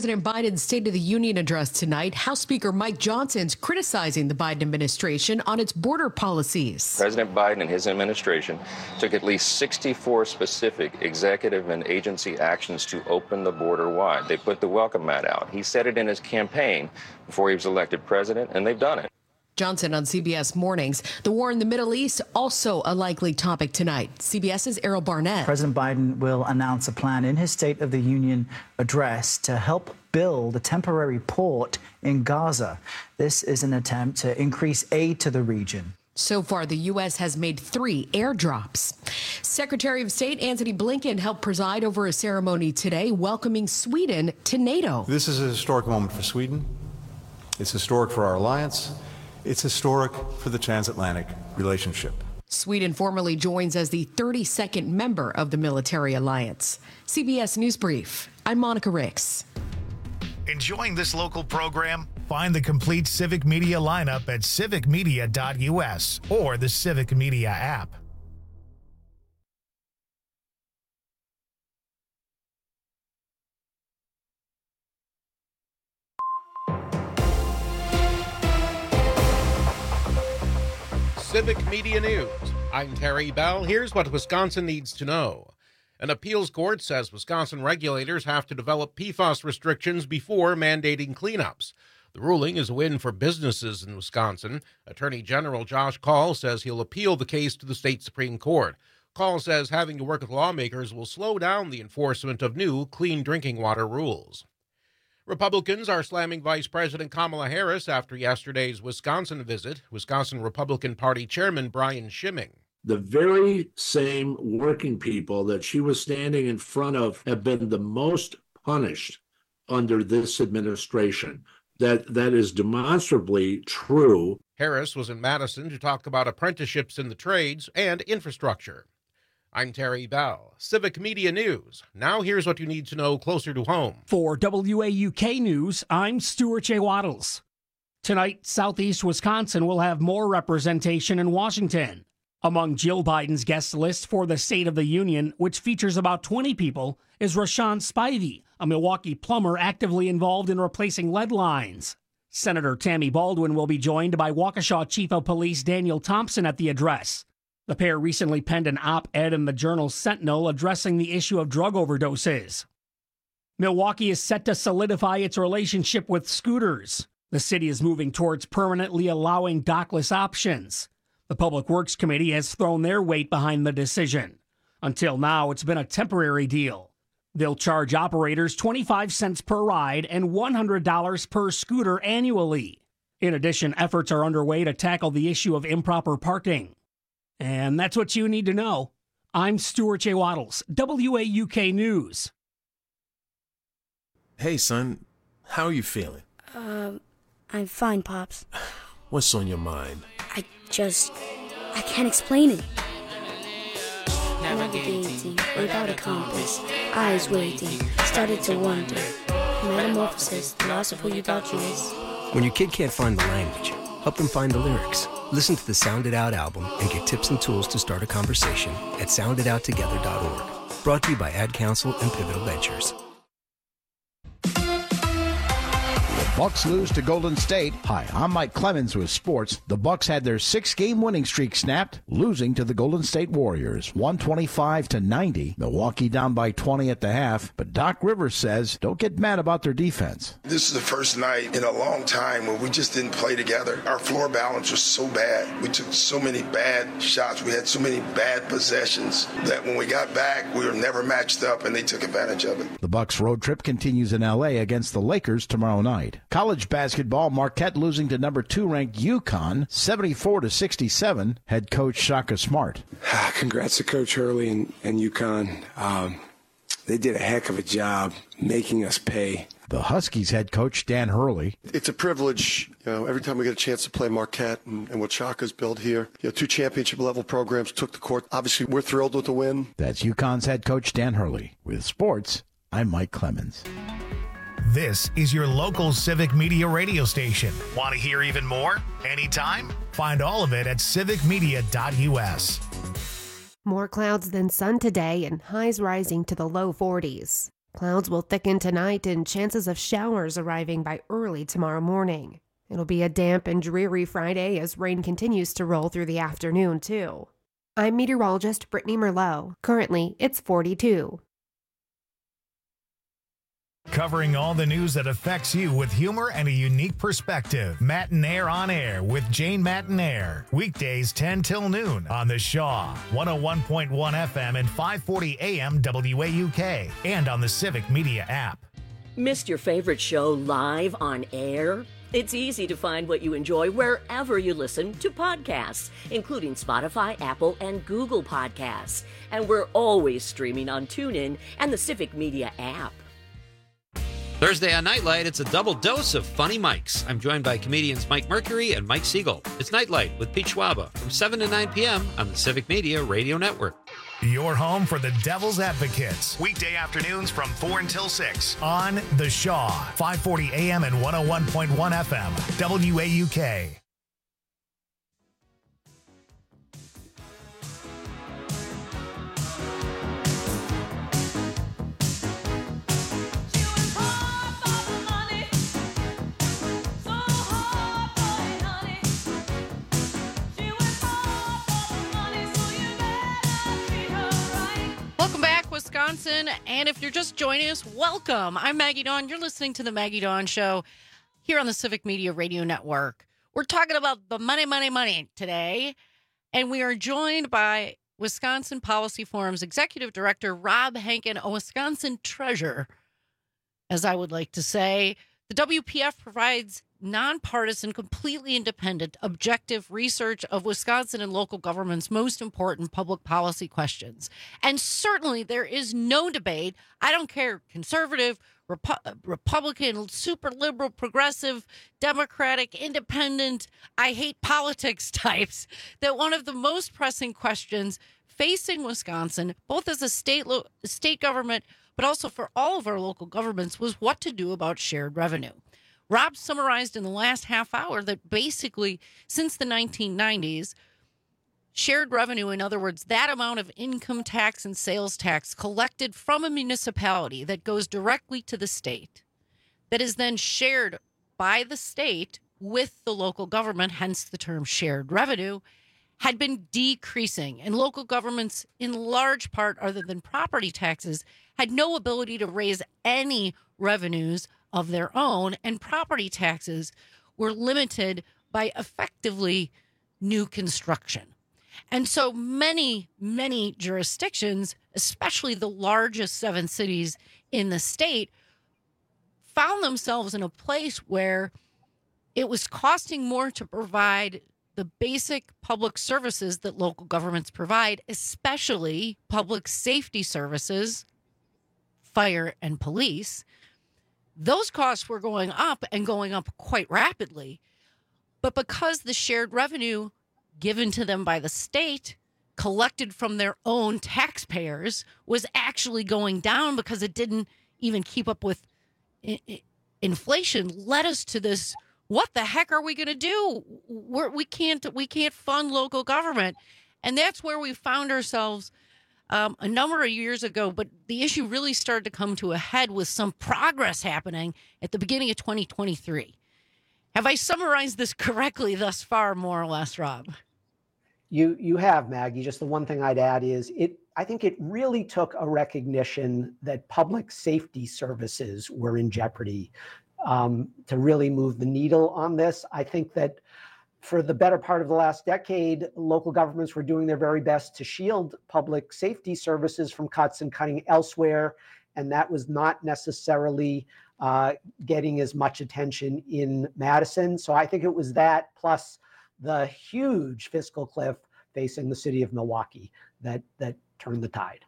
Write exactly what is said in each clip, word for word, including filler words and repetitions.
President Biden's State of the Union address tonight. House Speaker Mike Johnson's criticizing the Biden administration on its border policies. President Biden and his administration took at least sixty-four specific executive and agency actions to open the border wide. They put the welcome mat out. He said it in his campaign before he was elected president, and they've done it. Johnson on C B S Mornings. The war in the Middle East, also a likely topic tonight. CBS's Errol Barnett. President Biden will announce a plan in his State of the Union address to help build a temporary port in Gaza. This is an attempt to increase aid to the region. So far, the U S has made three airdrops. Secretary of State Antony Blinken helped preside over a ceremony today welcoming Sweden to NATO. This is a historic moment for Sweden. It's historic for our alliance. It's historic for the transatlantic relationship. Sweden formally joins as the thirty-second member of the military alliance. C B S News Brief. I'm Monica Ricks. Enjoying this local program? Find the complete Civic Media lineup at civic media dot U S or the Civic Media app. Civic Media News. I'm Terry Bell. Here's what Wisconsin needs to know. An appeals court says Wisconsin regulators have to develop P FAS restrictions before mandating cleanups. The ruling is a win for businesses in Wisconsin. Attorney General Josh Kaul says he'll appeal the case to the state Supreme Court. Kaul says having to work with lawmakers will slow down the enforcement of new clean drinking water rules. Republicans are slamming Vice President Kamala Harris after yesterday's Wisconsin visit. Wisconsin Republican Party Chairman Brian Schimming. The very same working people that she was standing in front of have been the most punished under this administration. That that is demonstrably true. Harris was in Madison to talk about apprenticeships in the trades and infrastructure. I'm Terry Bell, Civic Media News. Now here's what you need to know closer to home. For W A U K News, I'm Stuart J. Waddles. Tonight, Southeast Wisconsin will have more representation in Washington. Among Jill Biden's guest list for the State of the Union, which features about twenty people, is Rashawn Spivey, a Milwaukee plumber actively involved in replacing lead lines. Senator Tammy Baldwin will be joined by Waukesha Chief of Police Daniel Thompson at the address. The pair recently penned an op-ed in the Journal Sentinel addressing the issue of drug overdoses. Milwaukee is set to solidify its relationship with scooters. The city is moving towards permanently allowing dockless options. The Public Works Committee has thrown their weight behind the decision. Until now, it's been a temporary deal. They'll charge operators twenty-five cents per ride and one hundred dollars per scooter annually. In addition, efforts are underway to tackle the issue of improper parking. And that's what you need to know. I'm Stuart J. Waddles, W A U K News. Hey, son. How are you feeling? Um, I'm fine, Pops. What's on your mind? I just... I can't explain it. Navigating without a compass, eyes waiting, started to wonder. Metamorphosis, the loss of who you thought you was. When your kid can't find the language, help them find the lyrics. Listen to the Sound It Out album and get tips and tools to start a conversation at sound it out together dot org. Brought to you by Ad Council and Pivotal Ventures. Bucks lose to Golden State. Hi, I'm Mike Clemens with sports. The Bucks had their six-game winning streak snapped, losing to the Golden State Warriors, one twenty-five to ninety. Milwaukee down by twenty at the half, but Doc Rivers says don't get mad about their defense. This is the first night in a long time where we just didn't play together. Our floor balance was so bad. We took so many bad shots. We had so many bad possessions that when we got back, we were never matched up, and they took advantage of it. The Bucks road trip continues in L A against the Lakers tomorrow night. College basketball, Marquette losing to number two ranked UConn, seventy-four to sixty-seven. Head coach Shaka Smart. Congrats to Coach Hurley and, and UConn. Um, they did a heck of a job making us pay. The Huskies head coach Dan Hurley. It's a privilege, you know, every time we get a chance to play Marquette and, and what Shaka's built here. You know, two championship level programs took the court. Obviously, we're thrilled with the win. That's UConn's head coach Dan Hurley. With sports, I'm Mike Clemens. This is your local Civic Media radio station. Want to hear even more? Anytime? Find all of it at civic media dot U S. More clouds than sun today and highs rising to the low forties. Clouds will thicken tonight and chances of showers arriving by early tomorrow morning. It'll be a damp and dreary Friday as rain continues to roll through the afternoon, too. I'm meteorologist Brittany Merlot. Currently, it's forty-two. Covering all the news that affects you with humor and a unique perspective. Matinaire on Air with Jane Matinaire. Weekdays ten till noon on the Shaw, one oh one point one F M and five forty A M W A U K, and on the Civic Media app. Missed your favorite show live on air? It's easy to find what you enjoy wherever you listen to podcasts, including Spotify, Apple, and Google Podcasts. And we're always streaming on TuneIn and the Civic Media app. Thursday on Nightlight, it's a double dose of funny mics. I'm joined by comedians Mike Mercury and Mike Siegel. It's Nightlight with Pete Schwaba from seven to nine p.m. on the Civic Media Radio Network. Your home for the Devil's Advocates. Weekday afternoons from four until six on The Shaw, five forty A M and one oh one point one F M, W A U K. Wisconsin, and if you're just joining us, welcome. I'm Maggie Dawn. You're listening to the Maggie Dawn Show here on the Civic Media Radio Network. We're talking about the money, money, money today, and we are joined by Wisconsin Policy Forum's Executive Director, Rob Henkin, a Wisconsin treasure, as I would like to say. The W P F provides nonpartisan, completely independent, objective research of Wisconsin and local government's most important public policy questions. And certainly there is no debate. I don't care, conservative, Repu- Republican, super liberal, progressive, Democratic, independent, I hate politics types, that one of the most pressing questions facing Wisconsin, both as a state lo- state government, but also for all of our local governments, was what to do about shared revenue. Rob summarized in the last half hour that basically since the nineteen nineties, shared revenue, in other words, that amount of income tax and sales tax collected from a municipality that goes directly to the state, that is then shared by the state with the local government, hence the term shared revenue, had been decreasing. And local governments, in large part, other than property taxes, had no ability to raise any revenues of their own, and property taxes were limited by effectively new construction. And so many, many jurisdictions, especially the largest seven cities in the state, found themselves in a place where it was costing more to provide the basic public services that local governments provide, especially public safety services, fire and police. Those costs were going up and going up quite rapidly. But because the shared revenue given to them by the state, collected from their own taxpayers, was actually going down because it didn't even keep up with I- I- inflation, led us to this, what the heck are we going to do? We're, we can't we can't fund local government. And that's where we found ourselves Um, a number of years ago, but the issue really started to come to a head with some progress happening at the beginning of twenty twenty-three. Have I summarized this correctly thus far, more or less, Rob? You you have, Maggie. Just the one thing I'd add is it. I think it really took a recognition that public safety services were in jeopardy um, to really move the needle on this. I think that for the better part of the last decade, local governments were doing their very best to shield public safety services from cuts and cutting elsewhere, and that was not necessarily uh, getting as much attention in Madison. So I think it was that plus the huge fiscal cliff facing the city of Milwaukee that that turned the tide.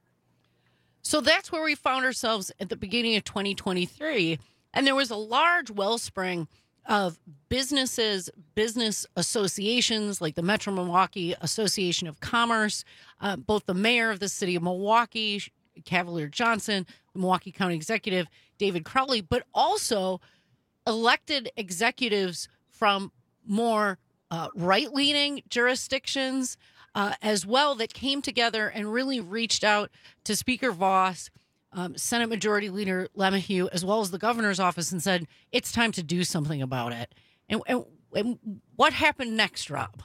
So that's where we found ourselves at the beginning of twenty twenty-three, and there was a large wellspring of businesses, business associations like the Metro Milwaukee Association of Commerce, uh, both the mayor of the city of Milwaukee, Cavalier Johnson, the Milwaukee County Executive, David Crowley, but also elected executives from more uh, right-leaning jurisdictions uh, as well that came together and really reached out to Speaker Voss, um, Senate Majority Leader LeMahieu, as well as the governor's office, and said, it's time to do something about it. And, and, and what happened next, Rob?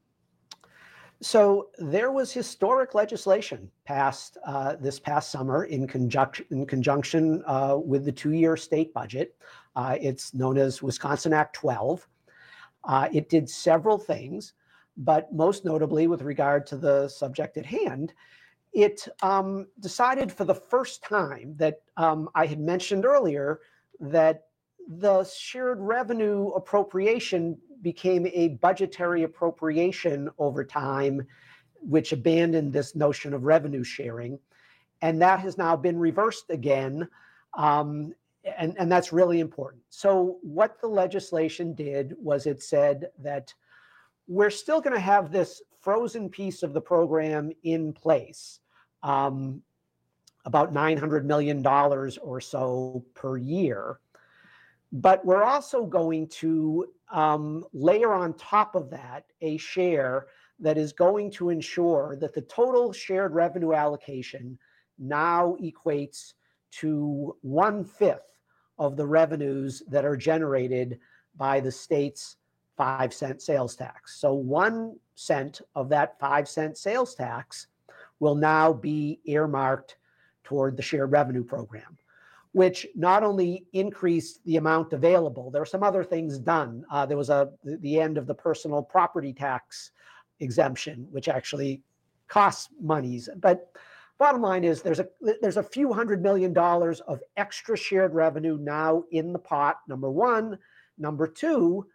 So there was historic legislation passed uh, this past summer in conjunction in conjunction uh, with the two-year state budget. Uh, it's known as Wisconsin Act twelve. Uh, it did several things, but most notably with regard to the subject at hand, it um, decided for the first time that um, I had mentioned earlier that the shared revenue appropriation became a budgetary appropriation over time, which abandoned this notion of revenue sharing. And that has now been reversed again. Um, and, and that's really important. So what the legislation did was it said that we're still going to have this frozen piece of the program in place, um, about nine hundred million dollars or so per year. But we're also going to um, layer on top of that a share that is going to ensure that the total shared revenue allocation now equates to one-fifth of the revenues that are generated by the state's five cent sales tax. So one cent of that five cent sales tax will now be earmarked toward the shared revenue program, which not only increased the amount available, there were some other things done. Uh, there was a the end of the personal property tax exemption, which actually costs monies. But bottom line is there's a there's a few hundred million dollars of extra shared revenue now in the pot, number one. Number two,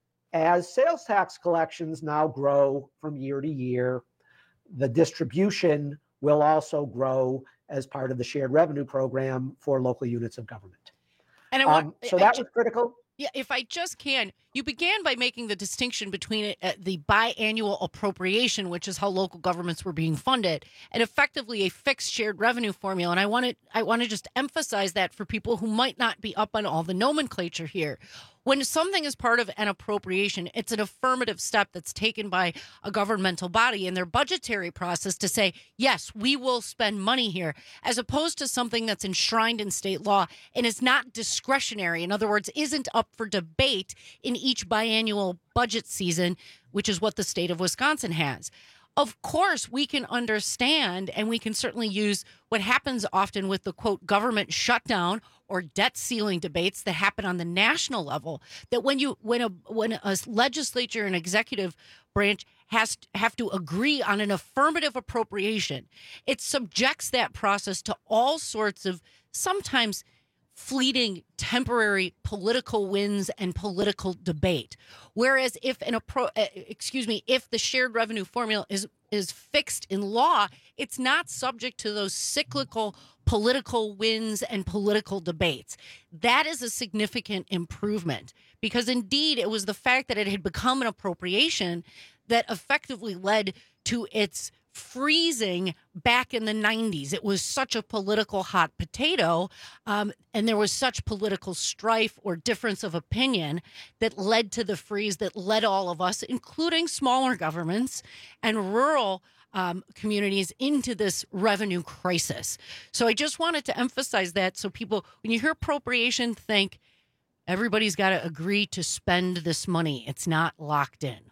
as sales tax collections now grow from year to year, the distribution will also grow as part of the shared revenue program for local units of government. And I want, um, so I that ju- was critical. Yeah, if I just can, you began by making the distinction between it, uh, the biannual appropriation, which is how local governments were being funded, and effectively a fixed shared revenue formula. And I want to I want to just emphasize that for people who might not be up on all the nomenclature here. When something is part of an appropriation, it's an affirmative step that's taken by a governmental body in their budgetary process to say, yes, we will spend money here, as opposed to something that's enshrined in state law and is not discretionary. In other words, isn't up for debate in each biannual budget season, which is what the state of Wisconsin has. Of course, we can understand, and we can certainly use what happens often with the, quote, government shutdown or debt ceiling debates that happen on the national level, that when you when a when a legislature and executive branch has to have to agree on an affirmative appropriation, it subjects that process to all sorts of sometimes fleeting temporary political wins and political debate. Whereas if an appro- uh, excuse me, if the shared revenue formula is is fixed in law, it's not subject to those cyclical political wins and political debates. That is a significant improvement, because indeed it was the fact that it had become an appropriation that effectively led to its freezing back in the nineties. It was such a political hot potato, um, and there was such political strife or difference of opinion that led to the freeze that led all of us, including smaller governments and rural um, communities, into this revenue crisis. So I just wanted to emphasize that, so people, when you hear appropriation, think everybody's got to agree to spend this money. It's not locked in.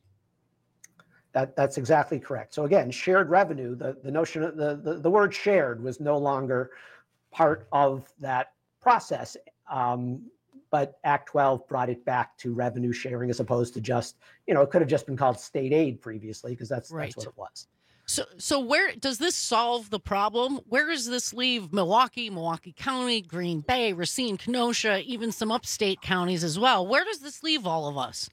That, that's exactly correct. So again, shared revenue, the, the notion of the, the, the word shared was no longer part of that process. Um, but Act twelve brought it back to revenue sharing, as opposed to just, you know, it could have just been called state aid previously, because that's, Right. that's what it was. So, so where does this solve the problem? Where does this leave Milwaukee, Milwaukee County, Green Bay, Racine, Kenosha, even some upstate counties as well? Where does this leave all of us?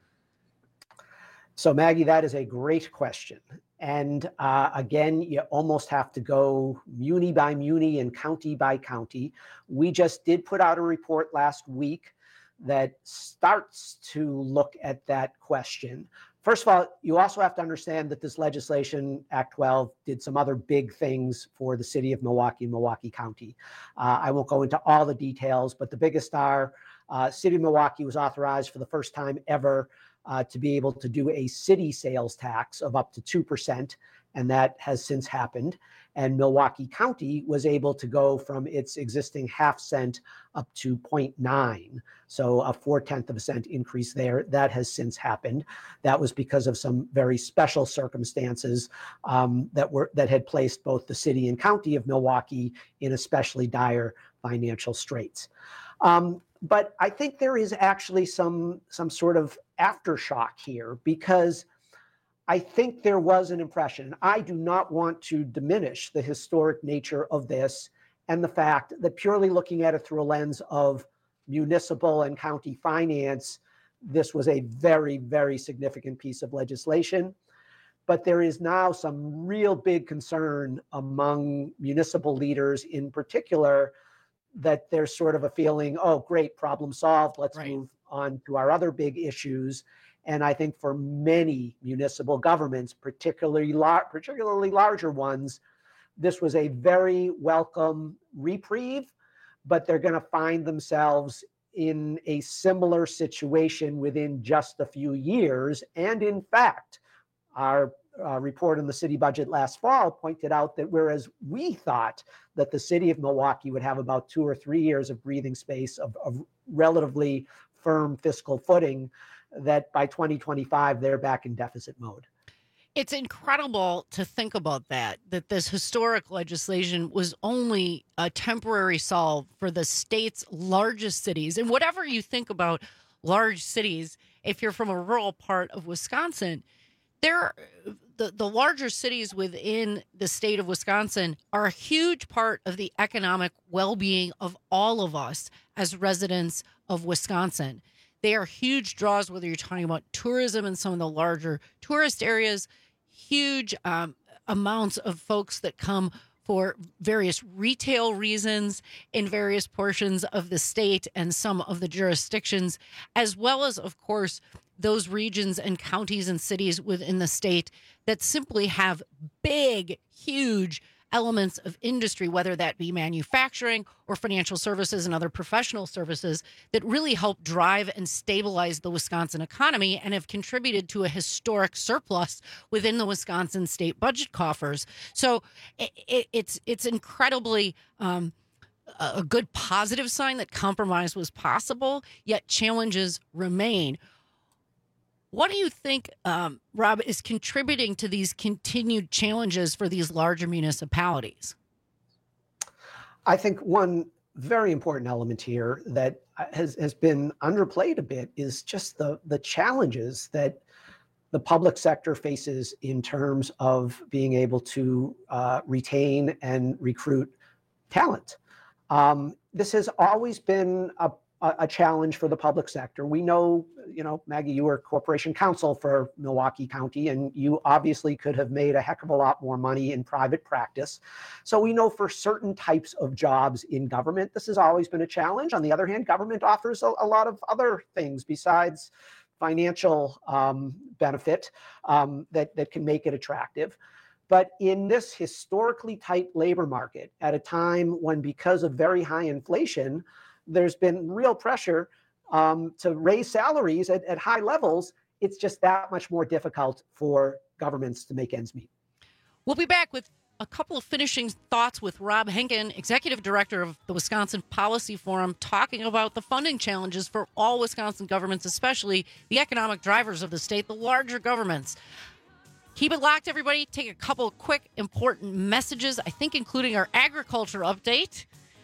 So Maggie, that is a great question. And uh, again, you almost have to go muni by muni and county by county. We just did put out a report last week that starts to look at that question. First of all, you also have to understand that this legislation, Act twelve, did some other big things for the city of Milwaukee and Milwaukee County. Uh, I won't go into all the details, but the biggest are, uh, City of Milwaukee was authorized for the first time ever Uh, to be able to do a city sales tax of up to two percent, and that has since happened. And Milwaukee County was able to go from its existing half cent up to zero point nine. So a four-tenth of a cent increase there. That has since happened. That was because of some very special circumstances um, that were that had placed both the city and county of Milwaukee in especially dire financial straits. Um, but I think there is actually some some sort of aftershock here, because I think there was an impression. I do not want to diminish the historic nature of this and the fact that purely looking at it through a lens of municipal and county finance, this was a very, very significant piece of legislation. But there is now some real big concern among municipal leaders in particular that there's sort of a feeling, oh, great, problem solved. Let's right. move on to our other big issues. And I think for many municipal governments, particularly lar- particularly larger ones, this was a very welcome reprieve, but they're going to find themselves in a similar situation within just a few years. And in fact, our uh, report on the city budget last fall pointed out that whereas we thought that the city of Milwaukee would have about two or three years of breathing space of, of relatively firm fiscal footing, that by twenty twenty-five, they're back in deficit mode. It's incredible to think about that, that this historic legislation was only a temporary solve for the state's largest cities. And whatever you think about large cities, if you're from a rural part of Wisconsin, there, the, the larger cities within the state of Wisconsin are a huge part of the economic well-being of all of us as residents of Wisconsin. They are huge draws, whether you're talking about tourism in some of the larger tourist areas, huge um, amounts of folks that come for various retail reasons in various portions of the state and some of the jurisdictions, as well as, of course, those regions and counties and cities within the state that simply have big, huge elements of industry, whether that be manufacturing or financial services and other professional services, that really help drive and stabilize the Wisconsin economy and have contributed to a historic surplus within the Wisconsin state budget coffers. So it, it, it's it's incredibly um, a good positive sign that compromise was possible, yet challenges remain. What do you think, um, Rob, is contributing to these continued challenges for these larger municipalities? I think one very important element here that has, has been underplayed a bit is just the, the challenges that the public sector faces in terms of being able to uh, retain and recruit talent. Um, this has always been a a challenge for the public sector. We know, you know, Maggie, you were corporation counsel for Milwaukee County, and you obviously could have made a heck of a lot more money in private practice. So we know for certain types of jobs in government, this has always been a challenge. On the other hand, government offers a, a lot of other things besides financial um, benefit um, that, that can make it attractive. But in this historically tight labor market, at a time when, because of very high inflation, there's been real pressure um, to raise salaries at, at high levels, it's just that much more difficult for governments to make ends meet. We'll be back with a couple of finishing thoughts with Rob Henkin, Executive Director of the Wisconsin Policy Forum, talking about the funding challenges for all Wisconsin governments, especially the economic drivers of the state, the larger governments. Keep it locked, everybody. Take a couple of quick, important messages, I think including our agriculture update.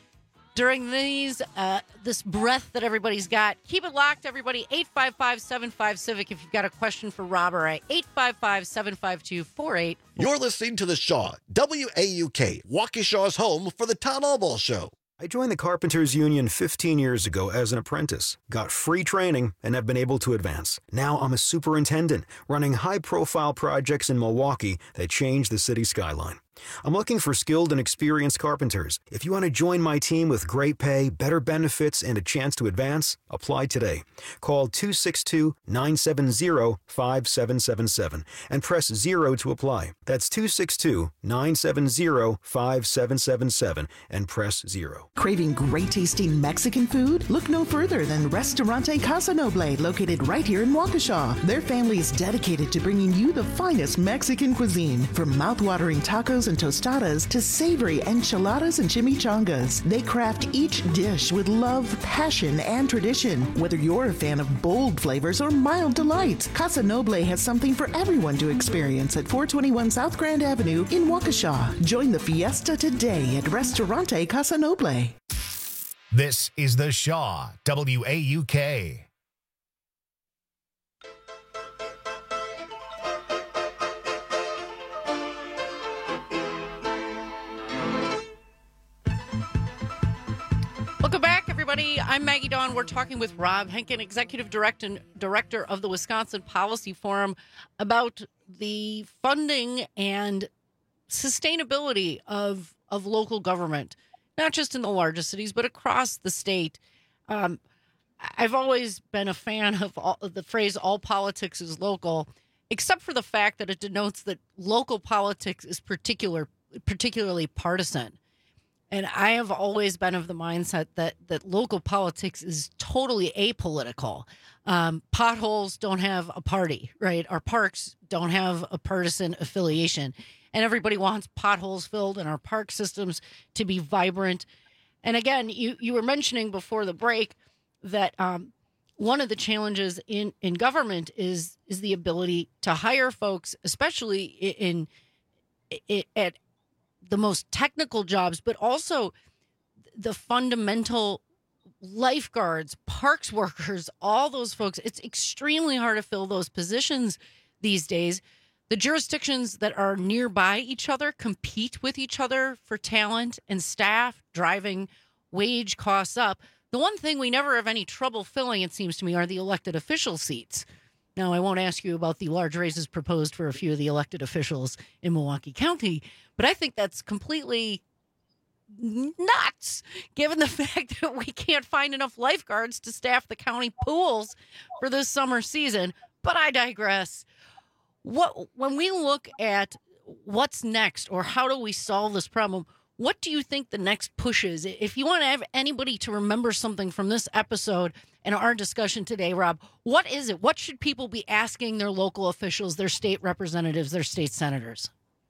During these, uh, this breath that everybody's got. Keep it locked, everybody. eight five five, seven five, CIVIC if you've got a question for Rob or I. eight five five, seven five two, four eight four eight. You're listening to The Shaw, W A U K, Waukesha's home for the Tom Albaugh Show. I joined the Carpenters Union fifteen years ago as an apprentice, got free training, and have been able to advance. Now I'm a superintendent, running high-profile projects in Milwaukee that change the city skyline. I'm looking for skilled and experienced carpenters. If you want to join my team with great pay, better benefits, and a chance to advance, apply today. Call two six two, nine seven zero, five seven seven seven and press zero to apply. That's two six two, nine seven zero, five seven seven seven and press zero. Craving great tasting Mexican food? Look no further than Restaurante Casa Noble, located right here in Waukesha. Their family is dedicated to bringing you the finest Mexican cuisine, from mouth-watering tacos tacos and tostadas to savory enchiladas and chimichangas. They craft each dish with love, passion, and tradition. Whether you're a fan of bold flavors or mild delights, Casa Noble has something for everyone to experience at four twenty-one South Grand Avenue in Waukesha. Join the fiesta today at Restaurante Casa Noble. This is The Shaw, W A U K. Welcome back, everybody. I'm Maggie Dawn. We're talking with Rob Henkin, Executive Director and Director of the Wisconsin Policy Forum, about the funding and sustainability of of local government, not just in the largest cities, but across the state. Um, I've always been a fan of, all, of the phrase "all politics is local," except for the fact that it denotes that local politics is particular, particularly partisan. And I have always been of the mindset that that local politics is totally apolitical. Um, potholes don't have a party, right? Our parks don't have a partisan affiliation. And everybody wants potholes filled and our park systems to be vibrant. And again, you, you were mentioning before the break that um, one of the challenges in, in government is is the ability to hire folks, especially in, in, in at the most technical jobs, but also the fundamental lifeguards, parks workers, all those folks. It's extremely hard to fill those positions these days. The jurisdictions that are nearby each other compete with each other for talent and staff, driving wage costs up. The one thing we never have any trouble filling, it seems to me, are the elected official seats. Now, I won't ask you about the large races proposed for a few of the elected officials in Milwaukee County, but I think that's completely nuts, given the fact that we can't find enough lifeguards to staff the county pools for this summer season. But I digress. What when we look at what's next, or how do we solve this problem, what do you think the next push is? If you want to have anybody to remember something from this episode and our discussion today, Rob, what is it? What should people be asking their local officials, their state representatives, their state senators?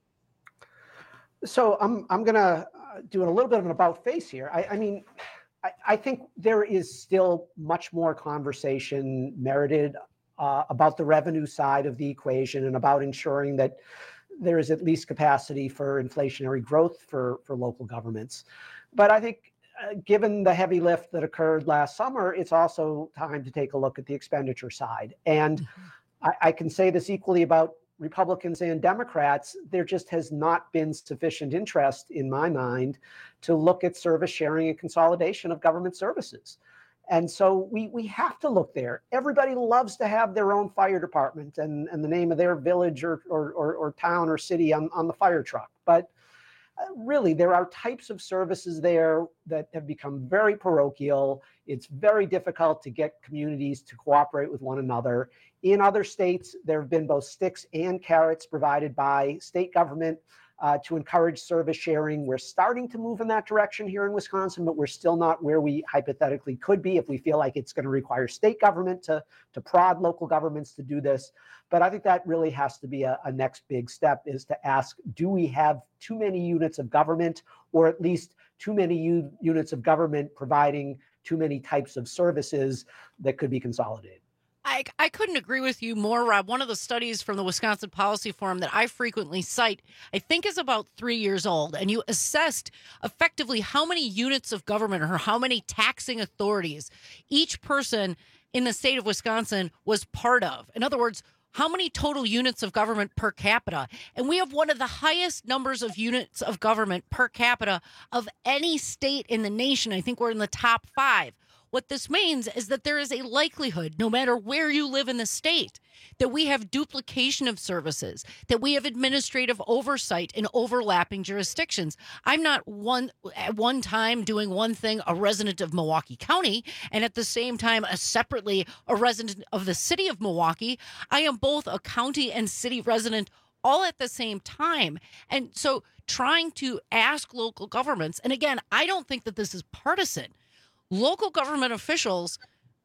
So I'm I'm going to do a little bit of an about face here. I, I mean, I, I think there is still much more conversation merited uh, about the revenue side of the equation and about ensuring that there is at least capacity for inflationary growth for, for local governments. But I think uh, given the heavy lift that occurred last summer, it's also time to take a look at the expenditure side. And mm-hmm. I, I can say this equally about Republicans and Democrats. There just has not been sufficient interest, in my mind, to look at service sharing and consolidation of government services. And so we we have to look there. Everybody loves to have their own fire department and, and the name of their village or or, or, or town or city on, on the fire truck. But uh, really, there are types of services there that have become very parochial. It's very difficult to get communities to cooperate with one another. In other states, there have been both sticks and carrots provided by state government Uh, to encourage service sharing. We're starting to move in that direction here in Wisconsin, but we're still not where we hypothetically could be if we feel like it's going to require state government to, to prod local governments to do this. But I think that really has to be a, a next big step, is to ask, do we have too many units of government, or at least too many u- units of government providing too many types of services that could be consolidated? I, I couldn't agree with you more, Rob. One of the studies from the Wisconsin Policy Forum that I frequently cite, I think is about three years old, and you assessed effectively how many units of government or how many taxing authorities each person in the state of Wisconsin was part of. In other words, how many total units of government per capita? And we have one of the highest numbers of units of government per capita of any state in the nation. I think we're in the top five. What this means is that there is a likelihood, no matter where you live in the state, that we have duplication of services, that we have administrative oversight in overlapping jurisdictions. I'm not one at one time doing one thing, a resident of Milwaukee County, and at the same time, a separately a resident of the city of Milwaukee. I am both a county and city resident all at the same time. And so trying to ask local governments, and again, I don't think that this is partisan. Local government officials,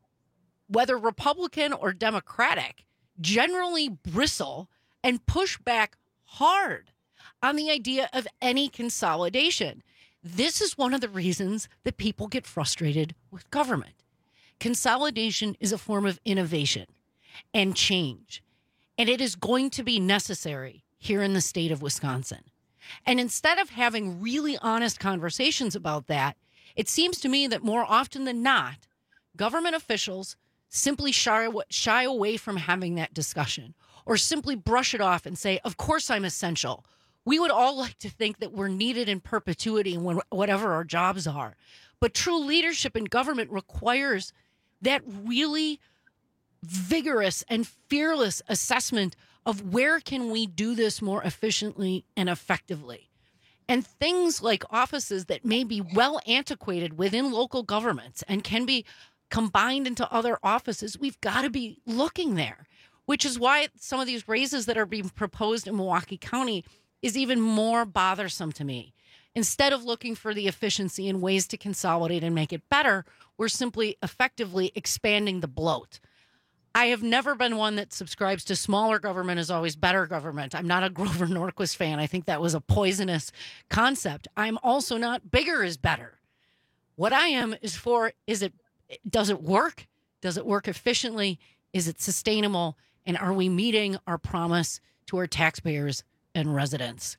whether Republican or Democratic, generally bristle and push back hard on the idea of any consolidation. This is one of the reasons that people get frustrated with government. Consolidation is a form of innovation and change, and it is going to be necessary here in the state of Wisconsin. And instead of having really honest conversations about that, it seems to me that more often than not, government officials simply shy, shy away from having that discussion or simply brush it off and say, of course I'm essential. We would all like to think that we're needed in perpetuity in whatever our jobs are. But true leadership in government requires that really vigorous and fearless assessment of where can we do this more efficiently and effectively. And things like offices that may be well antiquated within local governments and can be combined into other offices, we've got to be looking there, which is why some of these raises that are being proposed in Milwaukee County is even more bothersome to me. Instead of looking for the efficiency and ways to consolidate and make it better, we're simply effectively expanding the bloat. I have never been one that subscribes to smaller government is always better government. I'm not a Grover Norquist fan. I think that was a poisonous concept. I'm also not bigger is better. What I am is for, is it, does it work? Does it work efficiently? Is it sustainable? And are we meeting our promise to our taxpayers and residents?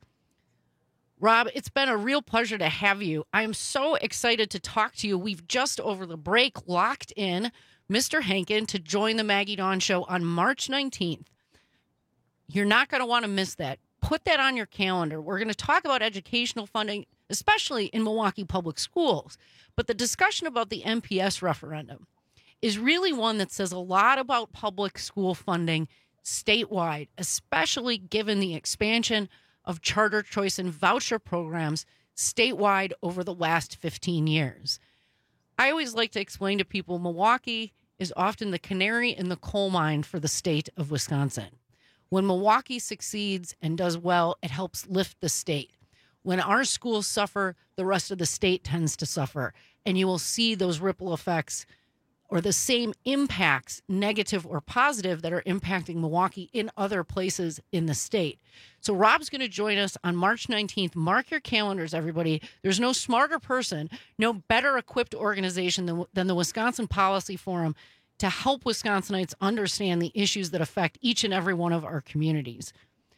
Rob, it's been a real pleasure to have you. I am so excited to talk to you. We've just over the break locked in Mister Henkin to join the Maggie Dawn Show on March nineteenth. You're not going to want to miss that. Put that on your calendar. We're going to talk about educational funding, especially in Milwaukee Public Schools. But the discussion about the M P S referendum is really one that says a lot about public school funding statewide, especially given the expansion of charter choice and voucher programs statewide over the last fifteen years. I always like to explain to people Milwaukee is often the canary in the coal mine for the state of Wisconsin. When Milwaukee succeeds and does well, it helps lift the state. When our schools suffer, the rest of the state tends to suffer. And you will see those ripple effects or the same impacts, negative or positive, that are impacting Milwaukee in other places in the state. So Rob's going to join us on March nineteenth. Mark your calendars, everybody. There's no smarter person, no better equipped organization than, than the Wisconsin Policy Forum to help Wisconsinites understand the issues that affect each and every one of our communities.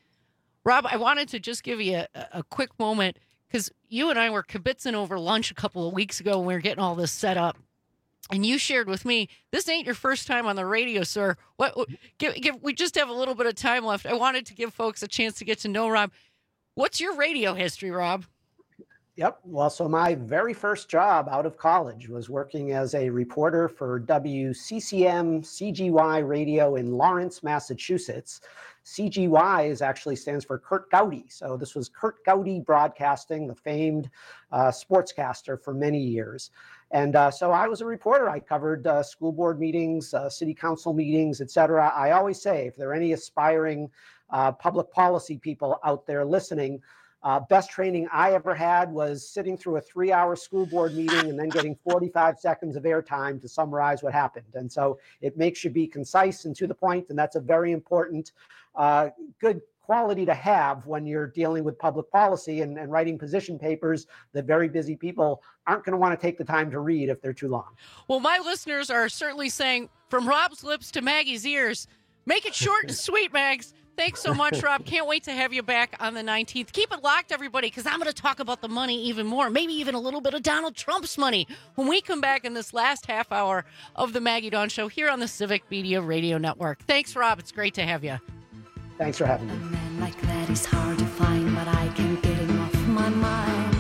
Rob, I wanted to just give you a, a quick moment because you and I were kibitzing over lunch a couple of weeks ago when we were getting all this set up. And you shared with me, this ain't your first time on the radio, sir. What? Give, give, we just have a little bit of time left. I wanted to give folks a chance to get to know Rob. What's your radio history, Rob? Yep. Well, so my very first job out of college was working as a reporter for W C C M C G Y Radio in Lawrence, Massachusetts. C G Y is actually stands for Kurt Gowdy. So this was Kurt Gowdy Broadcasting, the famed uh, sportscaster for many years. And uh, so I was a reporter. I covered uh, school board meetings, uh, city council meetings, et cetera. I always say, if there are any aspiring uh, public policy people out there listening, uh, best training I ever had was sitting through a three-hour school board meeting and then getting forty-five seconds of airtime to summarize what happened. And so it makes you be concise and to the point, and that's a very important, uh, good quality to have when you're dealing with public policy and, and writing position papers that very busy people aren't going to want to take the time to read if they're too long. Well, my listeners are certainly saying, from Rob's lips to Maggie's ears, make it short and sweet, Mags. Thanks so much, Rob. Can't wait to have you back on the nineteenth. Keep it locked, everybody, because I'm going to talk about the money even more, maybe even a little bit of Donald Trump's money when we come back in this last half hour of the Maggie Dawn Show here on the Civic Media Radio Network. Thanks, Rob. It's great to have you. Thanks for having me. A man like that is hard to find, but I can't get him off my mind.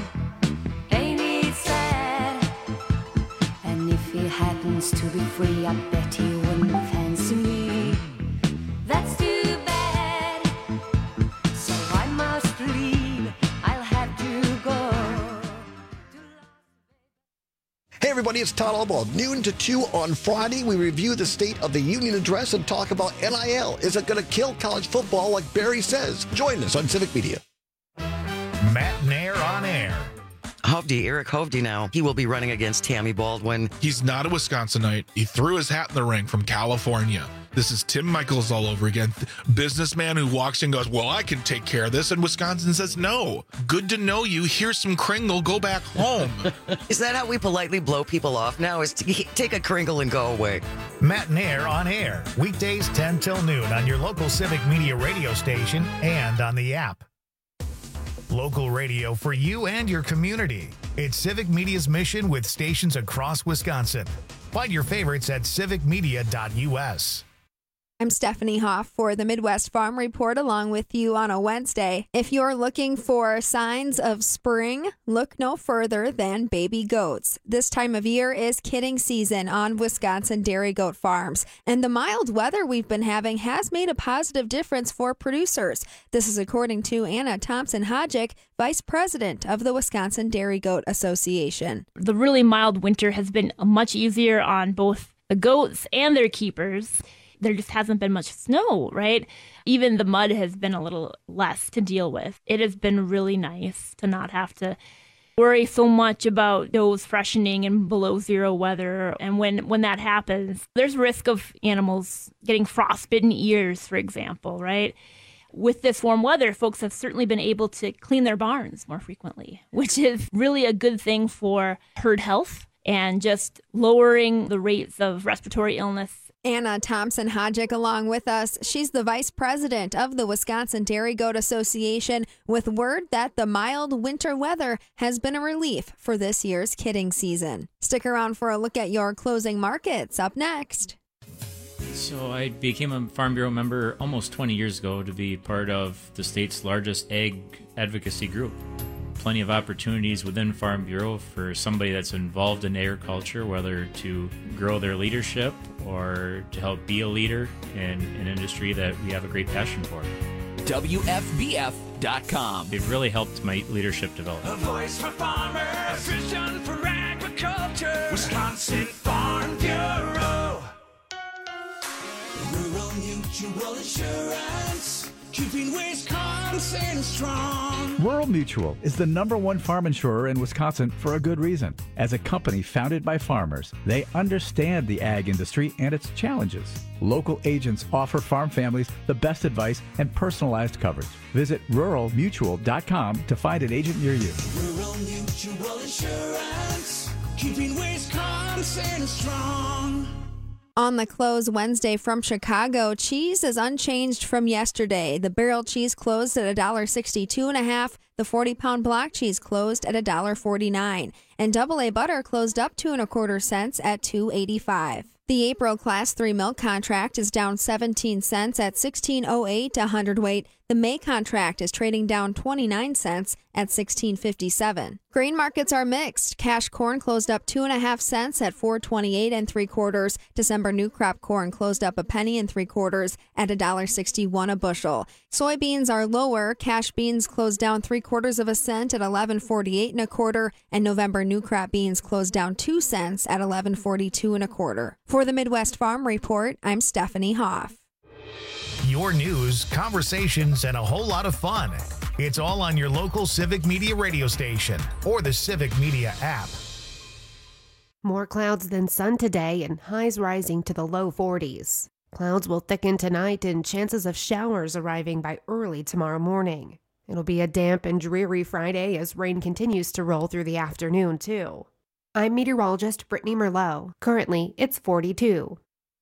Ain't he sad? And if he happens to be free, I bet he wouldn't fancy me. That's too bad. So I must leave. I'll have to go. Hey everybody, it's Todd Albaugh. Noon to two on Friday, we review the State of the Union address and talk about N I L. Is it going to kill college football like Barry says? Join us on Civic Media. Matt Nair on air. Hovde, Eric Hovde now, he will be running against Tammy Baldwin. He's not a Wisconsinite. He threw his hat in the ring from California. This is Tim Michaels all over again. Businessman who walks in and goes, well, I can take care of this. And Wisconsin says, no. Good to know you. Here's some Kringle. Go back home. Is that how we politely blow people off now? Is to take a Kringle and go away? Matt and Air on air. Weekdays ten till noon on your local Civic Media radio station and on the app. Local radio for you and your community. It's Civic Media's mission with stations across Wisconsin. Find your favorites at civic media dot u s. I'm Stephanie Hoff for the Midwest Farm Report along with you on a Wednesday. If you're looking for signs of spring, look no further than baby goats. This time of year is kidding season on Wisconsin dairy goat farms, and the mild weather we've been having has made a positive difference for producers. This is according to Anna Thompson-Hodgick, Vice President of the Wisconsin Dairy Goat Association. The really mild winter has been much easier on both the goats and their keepers. There just hasn't been much snow, right? Even the mud has been a little less to deal with. It has been really nice to not have to worry so much about those freshening and below zero weather. And when, when that happens, there's risk of animals getting frostbitten ears, for example, right? With this warm weather, folks have certainly been able to clean their barns more frequently, which is really a good thing for herd health and just lowering the rates of respiratory illness. Anna Thompson-Hodgick along with us. She's the vice president of the Wisconsin Dairy Goat Association, with word that the mild winter weather has been a relief for this year's kidding season. Stick around for a look at your closing markets up next. So I became a Farm Bureau member almost twenty years ago to be part of the state's largest ag advocacy group. Plenty of opportunities within Farm Bureau for somebody that's involved in agriculture, whether to grow their leadership or to help be a leader in an industry that we have a great passion for. W F B F dot com. It really helped my leadership develop. A voice for farmers, a vision for agriculture. Wisconsin Farm Bureau. Rural Mutual Insurance, keeping Wisconsin strong. Rural Mutual is the number one farm insurer in Wisconsin for a good reason. As a company founded by farmers, they understand the ag industry and its challenges. Local agents offer farm families the best advice and personalized coverage. Visit rural mutual dot com to find an agent near you. Rural Mutual Insurance, keeping Wisconsin strong. On the close Wednesday from Chicago, cheese is unchanged from yesterday. The barrel cheese closed at one dollar and sixty-two cents and a half. The forty-pound block cheese closed at one dollar and forty-nine cents. And double A butter closed up two and a quarter cents at two eighty-five. The April Class three milk contract is down seventeen cents at sixteen oh eight a hundredweight. The May contract is trading down twenty-nine cents at sixteen fifty-seven. Grain markets are mixed. Cash corn closed up two and a half cents at four twenty-eight and three quarters. December new crop corn closed up a penny and three quarters at one dollar and sixty-one a bushel. Soybeans are lower. Cash beans closed down three quarters of a cent at eleven forty-eight and a quarter, and November new crop beans closed down two cents at eleven forty-two and a quarter. For the Midwest Farm Report, I'm Stephanie Hoff. Your news, conversations, and a whole lot of fun. It's all on your local Civic Media radio station or the Civic Media app. More clouds than sun today and highs rising to the low forties. Clouds will thicken tonight and chances of showers arriving by early tomorrow morning. It'll be a damp and dreary Friday as rain continues to roll through the afternoon, too. I'm meteorologist Brittany Merlot. Currently, it's forty-two.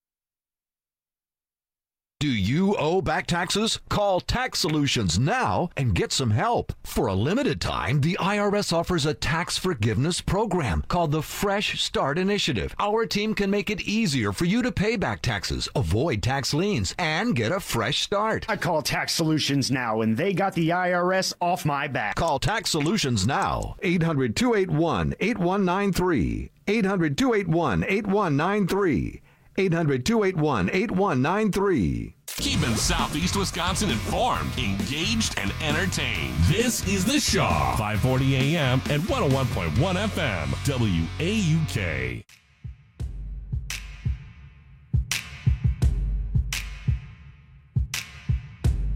Do you owe back taxes? Call Tax Solutions now and get some help. For a limited time, the I R S offers a tax forgiveness program called the Fresh Start Initiative. Our team can make it easier for you to pay back taxes, avoid tax liens, and get a fresh start. I call Tax Solutions now, and they got the I R S off my back. Call Tax Solutions now. eight hundred, two eight one, eight one nine three. eight hundred, two eight one, eight one nine three. eight hundred, two eight one, eight one nine three. Keeping Southeast Wisconsin informed, engaged, and entertained. This is The Shaw, five forty A M and one oh one point one F M, W A U K.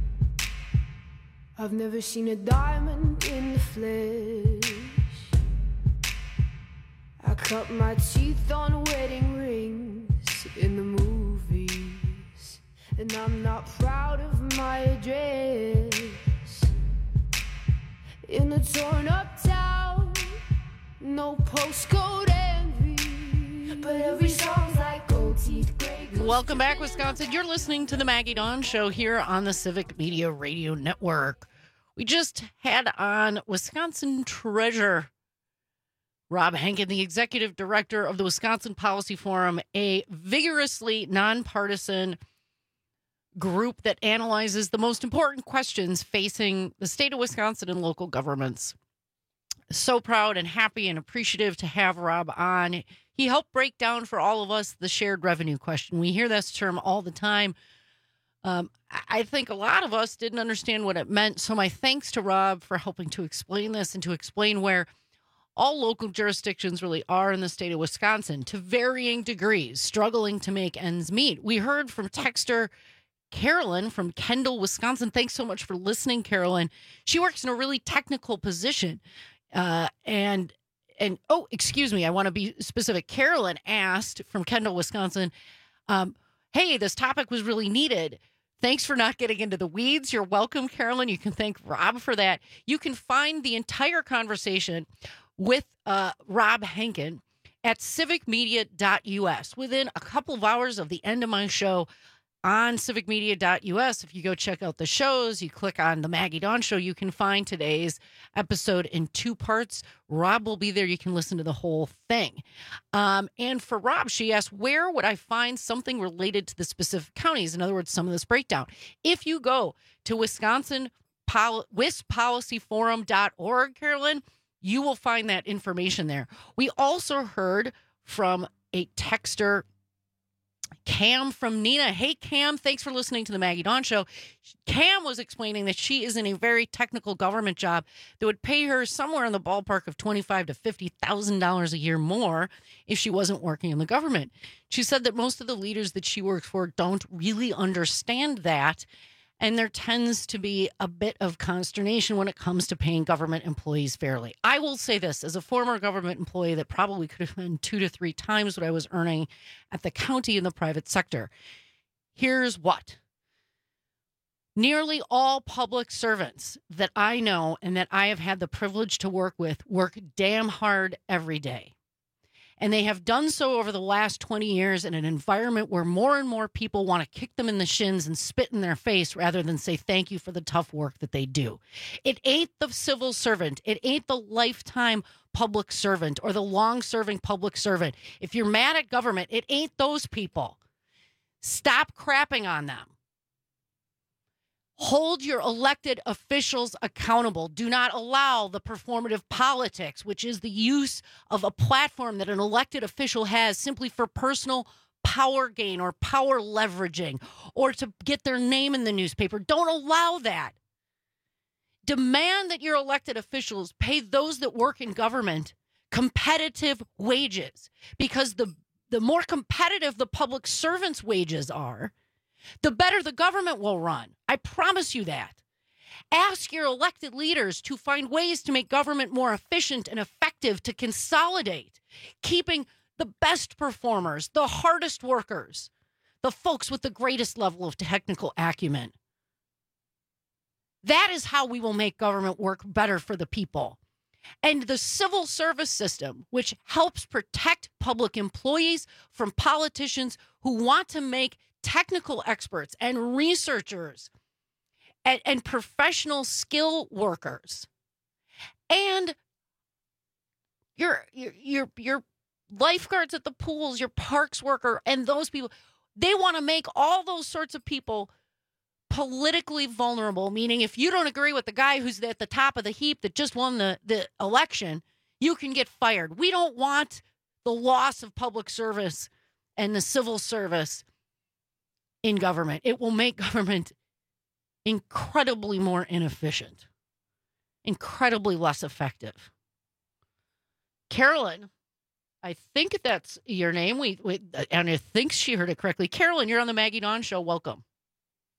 I've never seen a diamond in the flesh. Cut my teeth on wedding rings in the movies, and I'm not proud of my address. In a torn up town, no postcode envy, but every song's like gold teeth, gray. Welcome back, Wisconsin. You're listening to the Maggie Dawn Show here on the Civic Media Radio Network. We just had on Wisconsin Treasurer Rob Henkin, the executive director of the Wisconsin Policy Forum, a vigorously nonpartisan group that analyzes the most important questions facing the state of Wisconsin and local governments. So proud and happy and appreciative to have Rob on. He helped break down for all of us the shared revenue question. We hear this term all the time. Um, I think a lot of us didn't understand what it meant. So my thanks to Rob for helping to explain this and to explain where all local jurisdictions really are in the state of Wisconsin to varying degrees, struggling to make ends meet. We heard from texter Carolyn from Kendall, Wisconsin. Thanks so much for listening, Carolyn. She works in a really technical position. Uh, and, and oh, excuse me, I want to be specific. Carolyn asked from Kendall, Wisconsin, um, hey, this topic was really needed. Thanks for not getting into the weeds. You're welcome, Carolyn. You can thank Rob for that. You can find the entire conversation with uh, Rob Henkin at civic media dot u s. Within a couple of hours of the end of my show on civic media dot u s, if you go check out the shows, you click on the Maggie Dawn Show, you can find today's episode in two parts. Rob will be there. You can listen to the whole thing. Um, and for Rob, she asked, where would I find something related to the specific counties? In other words, some of this breakdown. If you go to Wisconsin, wis policy forum dot org, Carolyn, you will find that information there. We also heard from a texter, Cam from Neenah. Hey, Cam, thanks for listening to the Maggie Dawn Show. Cam was explaining that she is in a very technical government job that would pay her somewhere in the ballpark of twenty-five thousand to fifty thousand dollars a year more if she wasn't working in the government. She said that most of the leaders that she works for don't really understand that, and there tends to be a bit of consternation when it comes to paying government employees fairly. I will say this, as a former government employee that probably could have been two to three times what I was earning at the county in the private sector. Here's what. Nearly all public servants that I know and that I have had the privilege to work with work damn hard every day. And they have done so over the last twenty years in an environment where more and more people want to kick them in the shins and spit in their face rather than say thank you for the tough work that they do. It ain't the civil servant. It ain't the lifetime public servant or the long-serving public servant. If you're mad at government, it ain't those people. Stop crapping on them. Hold your elected officials accountable. Do not allow the performative politics, which is the use of a platform that an elected official has simply for personal power gain or power leveraging or to get their name in the newspaper. Don't allow that. Demand that your elected officials pay those that work in government competitive wages, because the, the more competitive the public servants' wages are, the better the government will run. I promise you that. Ask your elected leaders to find ways to make government more efficient and effective, to consolidate, keeping the best performers, the hardest workers, the folks with the greatest level of technical acumen. That is how we will make government work better for the people. And the civil service system, which helps protect public employees from politicians who want to make technical experts and researchers and, and professional skill workers and your, your your your lifeguards at the pools, your parks worker, and those people, they want to make all those sorts of people politically vulnerable, meaning if you don't agree with the guy who's at the top of the heap that just won the, the election, you can get fired. We don't want the loss of public service and the civil service in government. It will make government incredibly more inefficient, incredibly less effective. Carolyn, I think that's your name. We, we and I think she heard it correctly. Carolyn, you're on the Maggie Dawn Show. Welcome.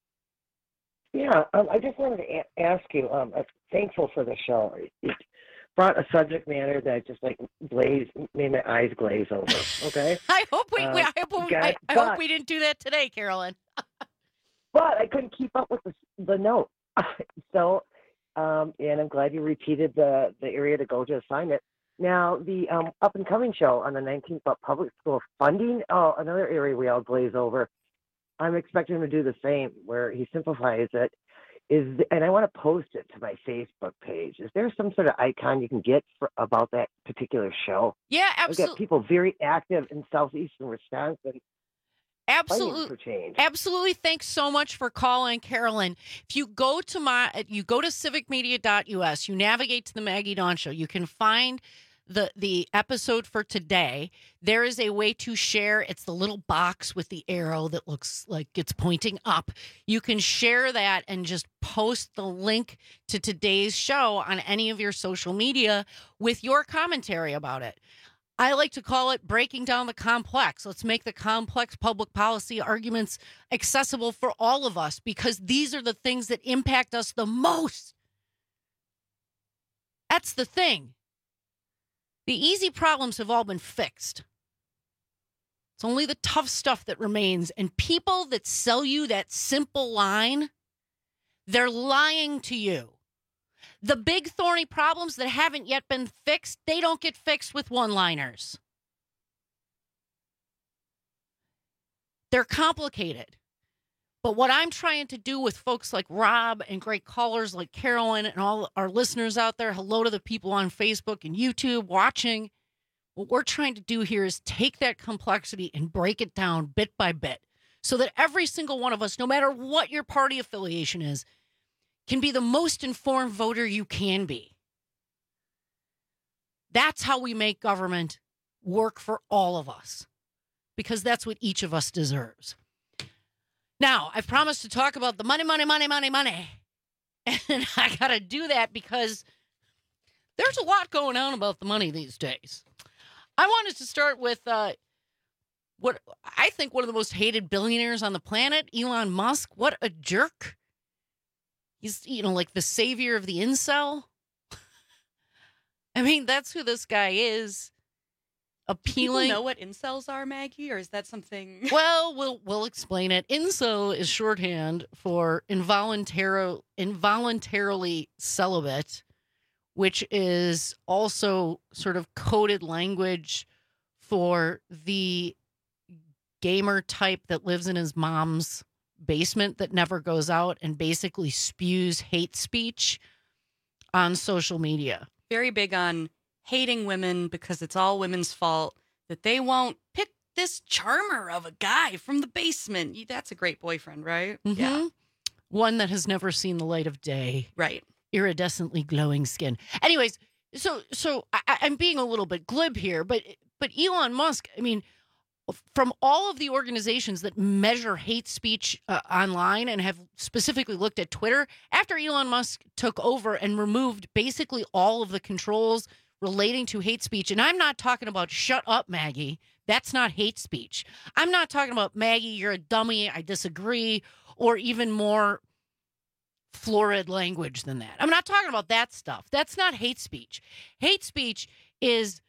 Yeah, um, I just wanted to a- ask you. Um, I'm thankful for the show. It, brought a subject matter that just like glazed, made my eyes glaze over. Okay. I hope we, Uh, we I, hope, guys, I, I but- hope we didn't do that today, Carolyn. But I couldn't keep up with the, the note. so, um, and I'm glad you repeated the, the area to go to assignment. Now, the um, up and coming show on the nineteenth about public school funding, oh, another area we all glaze over. I'm expecting him to do the same, where he simplifies it. Is and I want to post it to my Facebook page. Is there some sort of icon you can get for, about that particular show? Yeah, We've absolutely. got people very active in southeastern Wisconsin. Absolutely. For change. Absolutely. Thanks so much for calling, Carolyn. If you go to my, you go to civic media dot U S, you navigate to the Maggie Dawn Show, you can find the the episode for today. There is a way to share. It's the little box with the arrow that looks like it's pointing up. You can share that and just post the link to today's show on any of your social media with your commentary about it. I like to call it breaking down the complex. Let's make the complex public policy arguments accessible for all of us, because these are the things that impact us the most. That's the thing. The easy problems have all been fixed. It's only the tough stuff that remains. And people that sell you that simple line, they're lying to you. The big thorny problems that haven't yet been fixed, they don't get fixed with one-liners. They're complicated. But what I'm trying to do with folks like Rob and great callers like Carolyn and all our listeners out there, hello to the people on Facebook and YouTube watching, what we're trying to do here is take that complexity and break it down bit by bit so that every single one of us, no matter what your party affiliation is, can be the most informed voter you can be. That's how we make government work for all of us, because that's what each of us deserves. Now, I promised to talk about the money, money, money, money, money. And I got to do that because there's a lot going on about the money these days. I wanted to start with uh, what I think one of the most hated billionaires on the planet, Elon Musk. What a jerk. He's, you know, like the savior of the incel. I mean, that's who this guy is. Appealing. Do people know what incels are, Maggie, or is that something? Well, we'll we'll explain it. Incel is shorthand for involuntary, involuntarily celibate, which is also sort of coded language for the gamer type that lives in his mom's basement that never goes out and basically spews hate speech on social media. Very big on hating women because it's all women's fault, that they won't pick this charmer of a guy from the basement. That's a great boyfriend, right? Mm-hmm. Yeah. One that has never seen the light of day. Right. Iridescently glowing skin. Anyways, so so I, I'm being a little bit glib here, but but Elon Musk, I mean, from all of the organizations that measure hate speech uh, online and have specifically looked at Twitter, after Elon Musk took over and removed basically all of the controls relating to hate speech, and I'm not talking about shut up, Maggie. That's not hate speech. I'm not talking about Maggie, you're a dummy, I disagree, or even more florid language than that. I'm not talking about that stuff. That's not hate speech. Hate speech is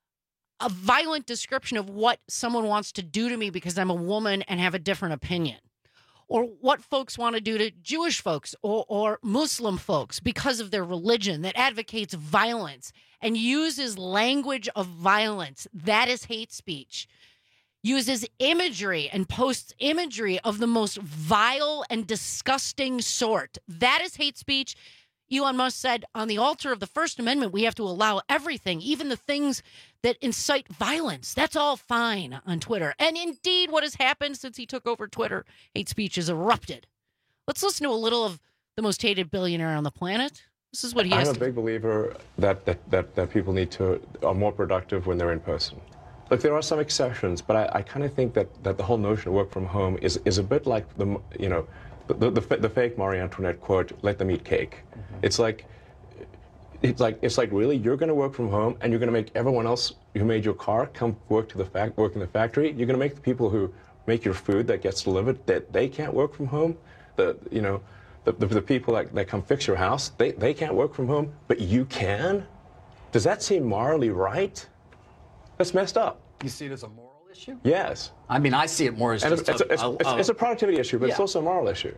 a violent description of what someone wants to do to me because I'm a woman and have a different opinion, or what folks want to do to Jewish folks or, or Muslim folks because of their religion that advocates violence and uses language of violence. That is hate speech. Uses imagery and posts imagery of the most vile and disgusting sort. That is hate speech. Elon Musk said, on the altar of the First Amendment, we have to allow everything, even the things that incite violence. That's all fine on Twitter. And indeed, what has happened since he took over Twitter, hate speech has erupted. Let's listen to a little of the most hated billionaire on the planet. This is what he I'm has a to big believer that, that, that, that people need to are more productive when they're in person. Look, there are some exceptions, but I, I kind of think that, that the whole notion of work from home is, is a bit like the, you know, the, the, the fake Marie Antoinette quote, let them eat cake. Mm-hmm. It's like, it's like, it's like, really, you're going to work from home and you're going to make everyone else who made your car come work to the fac- work in the factory. You're going to make the people who make your food that gets delivered, that they can't work from home. The, you know, the, the, the people that, that come fix your house, they, they can't work from home, but you can. Does that seem morally right? That's messed up. You see it as a moral issue? Yes. I mean, I see it more as And just it's, a, it's, a- it's, a- it's a productivity issue, but it's Yeah. also a moral issue.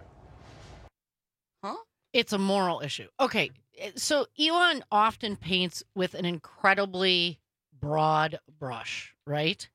It's a moral issue. Okay, so Elon often paints with an incredibly broad brush, right?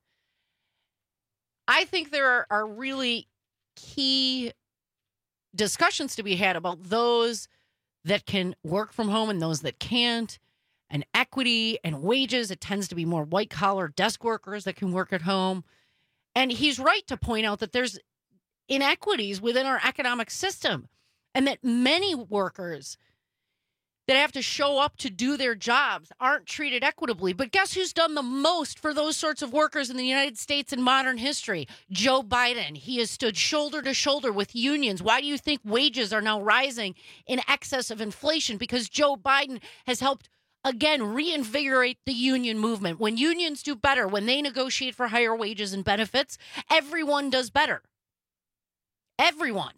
I think there are, are really key discussions to be had about those that can work from home and those that can't, and equity and wages. It tends to be more white collar desk workers that can work at home. And he's right to point out that there's inequities within our economic system, and that many workers that have to show up to do their jobs aren't treated equitably. But guess who's done the most for those sorts of workers in the United States in modern history? Joe Biden. He has stood shoulder to shoulder with unions. Why do you think wages are now rising in excess of inflation? Because Joe Biden has helped, again, reinvigorate the union movement. When unions do better, when they negotiate for higher wages and benefits, everyone does better. Everyone.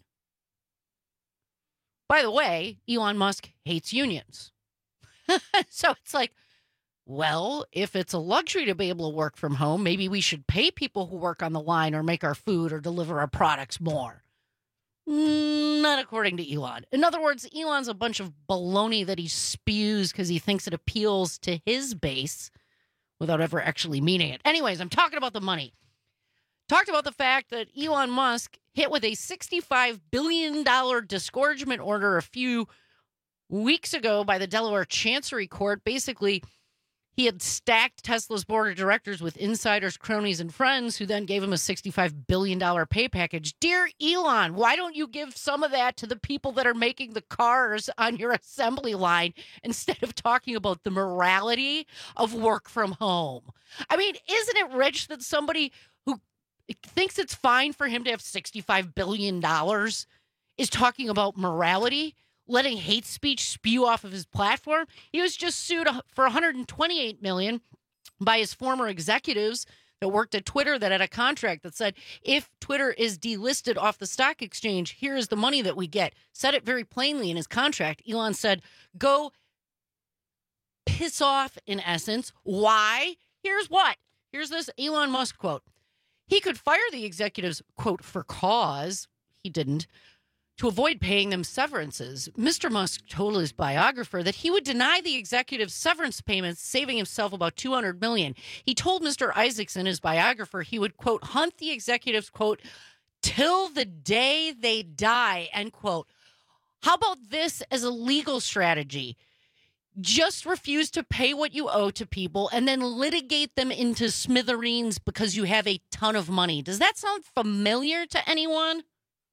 By the way, Elon Musk hates unions. So it's like, well, if it's a luxury to be able to work from home, maybe we should pay people who work on the line or make our food or deliver our products more. Not according to Elon. In other words, Elon's a bunch of baloney that he spews because he thinks it appeals to his base without ever actually meaning it. Anyways, I'm talking about the money. Talked about the fact that Elon Musk hit with a sixty-five billion dollars disgorgement order a few weeks ago by the Delaware Chancery Court. Basically, he had stacked Tesla's board of directors with insiders, cronies, and friends who then gave him a sixty-five billion dollars pay package. Dear Elon, why don't you give some of that to the people that are making the cars on your assembly line instead of talking about the morality of work from home? I mean, isn't it rich that somebody who thinks it's fine for him to have sixty-five billion dollars is talking about morality, letting hate speech spew off of his platform? He was just sued for one hundred twenty-eight million dollars by his former executives that worked at Twitter that had a contract that said, if Twitter is delisted off the stock exchange, here is the money that we get. Said it very plainly in his contract. Elon said, go piss off, in essence. Why? Here's what. Here's this Elon Musk quote. He could fire the executives, quote, for cause. He didn't. To avoid paying them severances. Mister Musk told his biographer that he would deny the executives severance payments, saving himself about two hundred million dollars. He told Mister Isaacson, his biographer, he would, quote, hunt the executives, quote, till the day they die, end quote. How about this as a legal strategy? Just refuse to pay what you owe to people and then litigate them into smithereens because you have a ton of money. Does that sound familiar to anyone?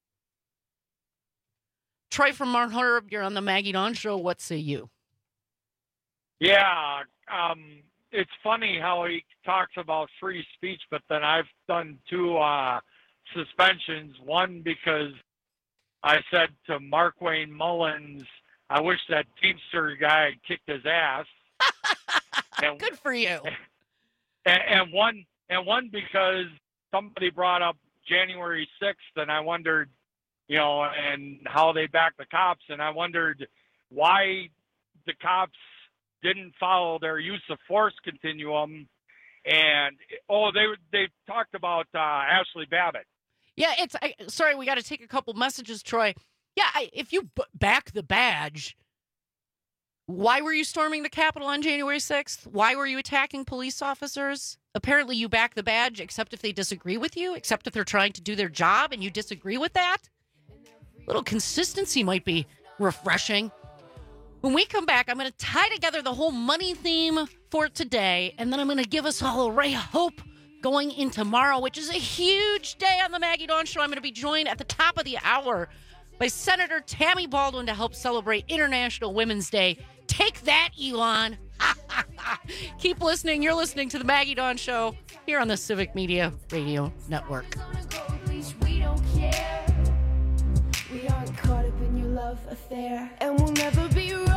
Troy from Mount Horeb, you're on the Maggie Dawn Show. What say you? Yeah, um, it's funny how he talks about free speech, but then I've done two uh, suspensions. One because I said to Mark Wayne Mullins, I wish that Teamster guy had kicked his ass. And, good for you. And, and one, and one because somebody brought up January sixth, and I wondered, you know, and how they backed the cops, and I wondered why the cops didn't follow their use of force continuum. And oh, they they talked about uh, Ashley Babbitt. Yeah, it's I, sorry, we got to take a couple messages, Troy. Yeah, I, if you b- back the badge, why were you storming the Capitol on January sixth? Why were you attacking police officers? Apparently you back the badge, except if they disagree with you, except if they're trying to do their job and you disagree with that. A little consistency might be refreshing. When we come back, I'm going to tie together the whole money theme for today, and then I'm going to give us all a ray of hope going in tomorrow, which is a huge day on the Maggie Dawn Show. I'm going to be joined at the top of the hour by Senator Tammy Baldwin to help celebrate International Women's Day. Take that, Elon. Keep listening. You're listening to the Maggie Dawn Show here on the Civic Media Radio Network. We don't care. We aren't caught up in your love affair, and we'll never be royals.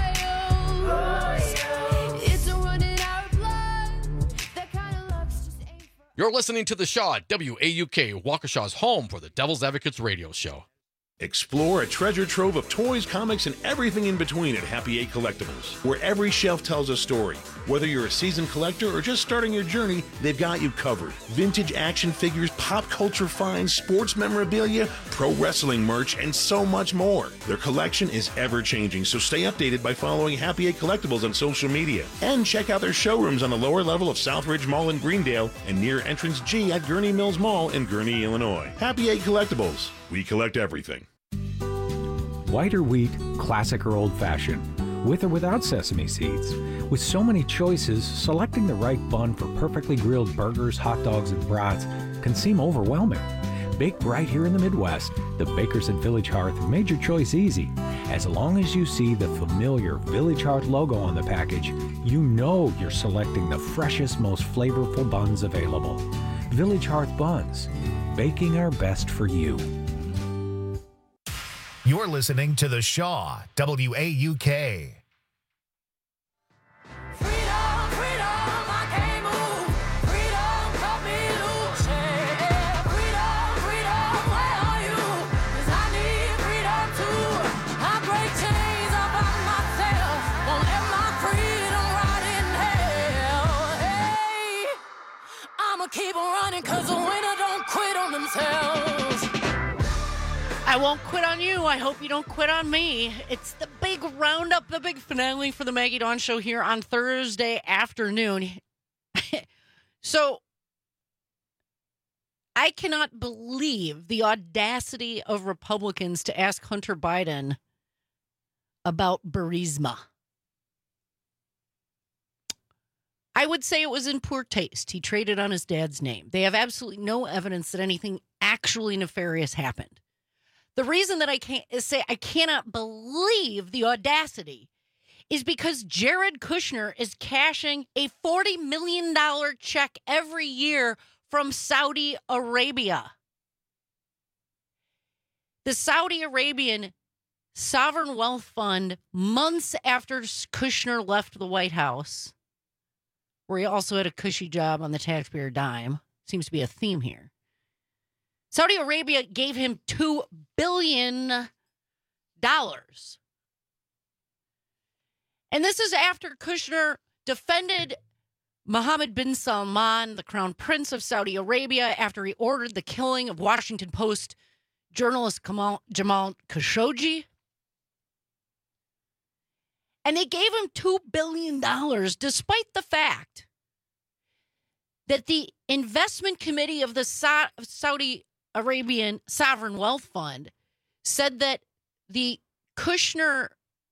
Royals. It's a run in our blood. That kind of love's just ain't for. You're listening to The Shaw, W A U K, Waukesha's home for the Devil's Advocates radio show. Explore a treasure trove of toys, comics, and everything in between at Happy Eight Collectibles, where every shelf tells a story. Whether you're a seasoned collector or just starting your journey, they've got you covered. Vintage action figures, pop culture finds, sports memorabilia, pro wrestling merch, and so much more. Their collection is ever-changing, so stay updated by following Happy Eight Collectibles on social media. And check out their showrooms on the lower level of Southridge Mall in Greendale and near Entrance G at Gurney Mills Mall in Gurney, Illinois. Happy Eight Collectibles. We collect everything. White or wheat, classic or old-fashioned, with or without sesame seeds. With so many choices, selecting the right bun for perfectly grilled burgers, hot dogs, and brats can seem overwhelming. Baked right here in the Midwest, the Bakers at Village Hearth made your choice easy. As long as you see the familiar Village Hearth logo on the package, you know you're selecting the freshest, most flavorful buns available. Village Hearth Buns, baking our best for you. You're listening to The Shaw, W A U K. Keep running because the winner don't quit on themselves. I won't quit on you. I hope you don't quit on me. It's the big roundup, the big finale for the Maggie Dawn Show here on Thursday afternoon. So, I cannot believe the audacity of Republicans to ask Hunter Biden about Burisma. I would say it was in poor taste. He traded on his dad's name. They have absolutely no evidence that anything actually nefarious happened. The reason that I can't say I cannot believe the audacity is because Jared Kushner is cashing a forty million dollars check every year from Saudi Arabia. The Saudi Arabian Sovereign Wealth Fund, months after Kushner left the White House, where he also had a cushy job on the taxpayer dime. Seems to be a theme here. Saudi Arabia gave him two billion dollars. And this is after Kushner defended Mohammed bin Salman, the crown prince of Saudi Arabia, after he ordered the killing of Washington Post journalist Jamal, Jamal Khashoggi. And they gave him two billion dollars, despite the fact that the investment committee of the Sa- Saudi Arabian Sovereign Wealth Fund said that the Kushner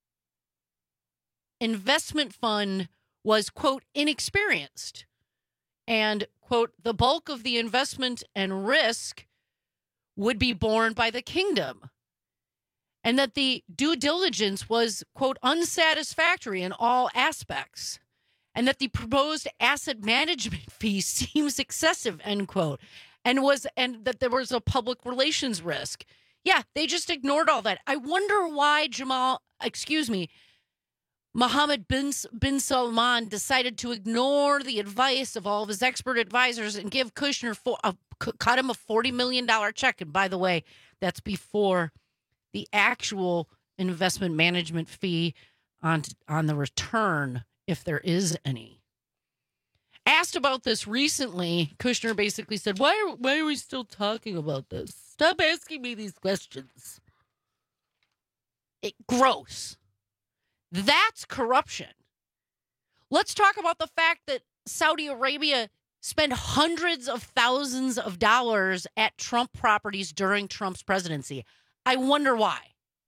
investment fund was, quote, inexperienced. And, quote, the bulk of the investment and risk would be borne by the kingdom. And that the due diligence was, quote, unsatisfactory in all aspects. And that the proposed asset management fee seems excessive, end quote. And was and that there was a public relations risk. Yeah, they just ignored all that. I wonder why Jamal, excuse me, Mohammed bin, bin Salman decided to ignore the advice of all of his expert advisors and give Kushner for, uh, cut him a forty million dollars check. And by the way, that's before the actual investment management fee on, on the return, if there is any. Asked about this recently, Kushner basically said, why are, why are we still talking about this? Stop asking me these questions. It, gross. That's corruption. Let's talk about the fact that Saudi Arabia spent hundreds of thousands of dollars at Trump properties during Trump's presidency. I wonder why.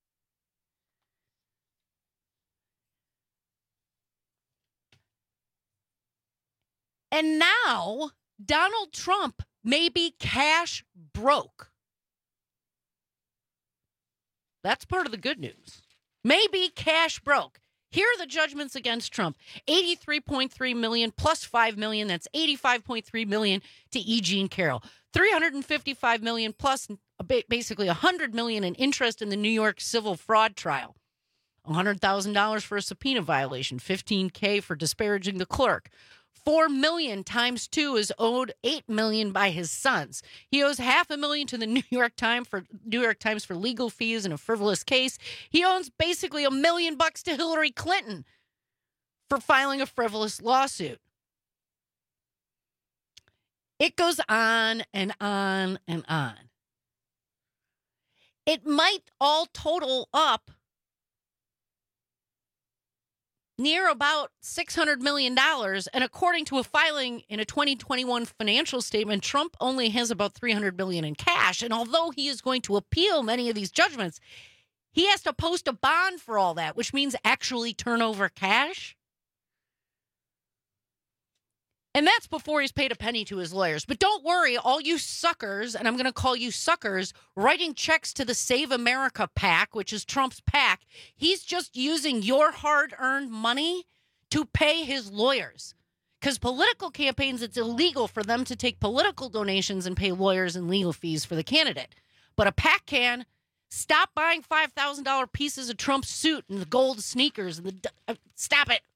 And now Donald Trump may be cash broke. That's part of the good news. May be cash broke. Here are the judgments against Trump. eighty-three point three million dollars plus five million dollars. That's eighty-five point three million dollars to E. Jean Carroll. three hundred fifty-five million dollars plus basically one hundred million dollars in interest in the New York civil fraud trial. one hundred thousand dollars for a subpoena violation. fifteen thousand dollars for disparaging the clerk. Four million times two is owed eight million by his sons. He owes half a million to the New York Times for New York Times for legal fees in a frivolous case. He owes basically a million bucks to Hillary Clinton for filing a frivolous lawsuit. It goes on and on and on. It might all total up near about six hundred million dollars. And according to a filing in a twenty twenty-one financial statement, Trump only has about three hundred million dollars in cash. And although he is going to appeal many of these judgments, he has to post a bond for all that, which means actually turn over cash. And that's before he's paid a penny to his lawyers. But don't worry, all you suckers, and I'm going to call you suckers, writing checks to the Save America PAC, which is Trump's PAC, he's just using your hard-earned money to pay his lawyers. Because political campaigns, it's illegal for them to take political donations and pay lawyers and legal fees for the candidate. But a PAC can. Stop buying five thousand dollars pieces of Trump's suit and the gold sneakers. and the uh, Stop it.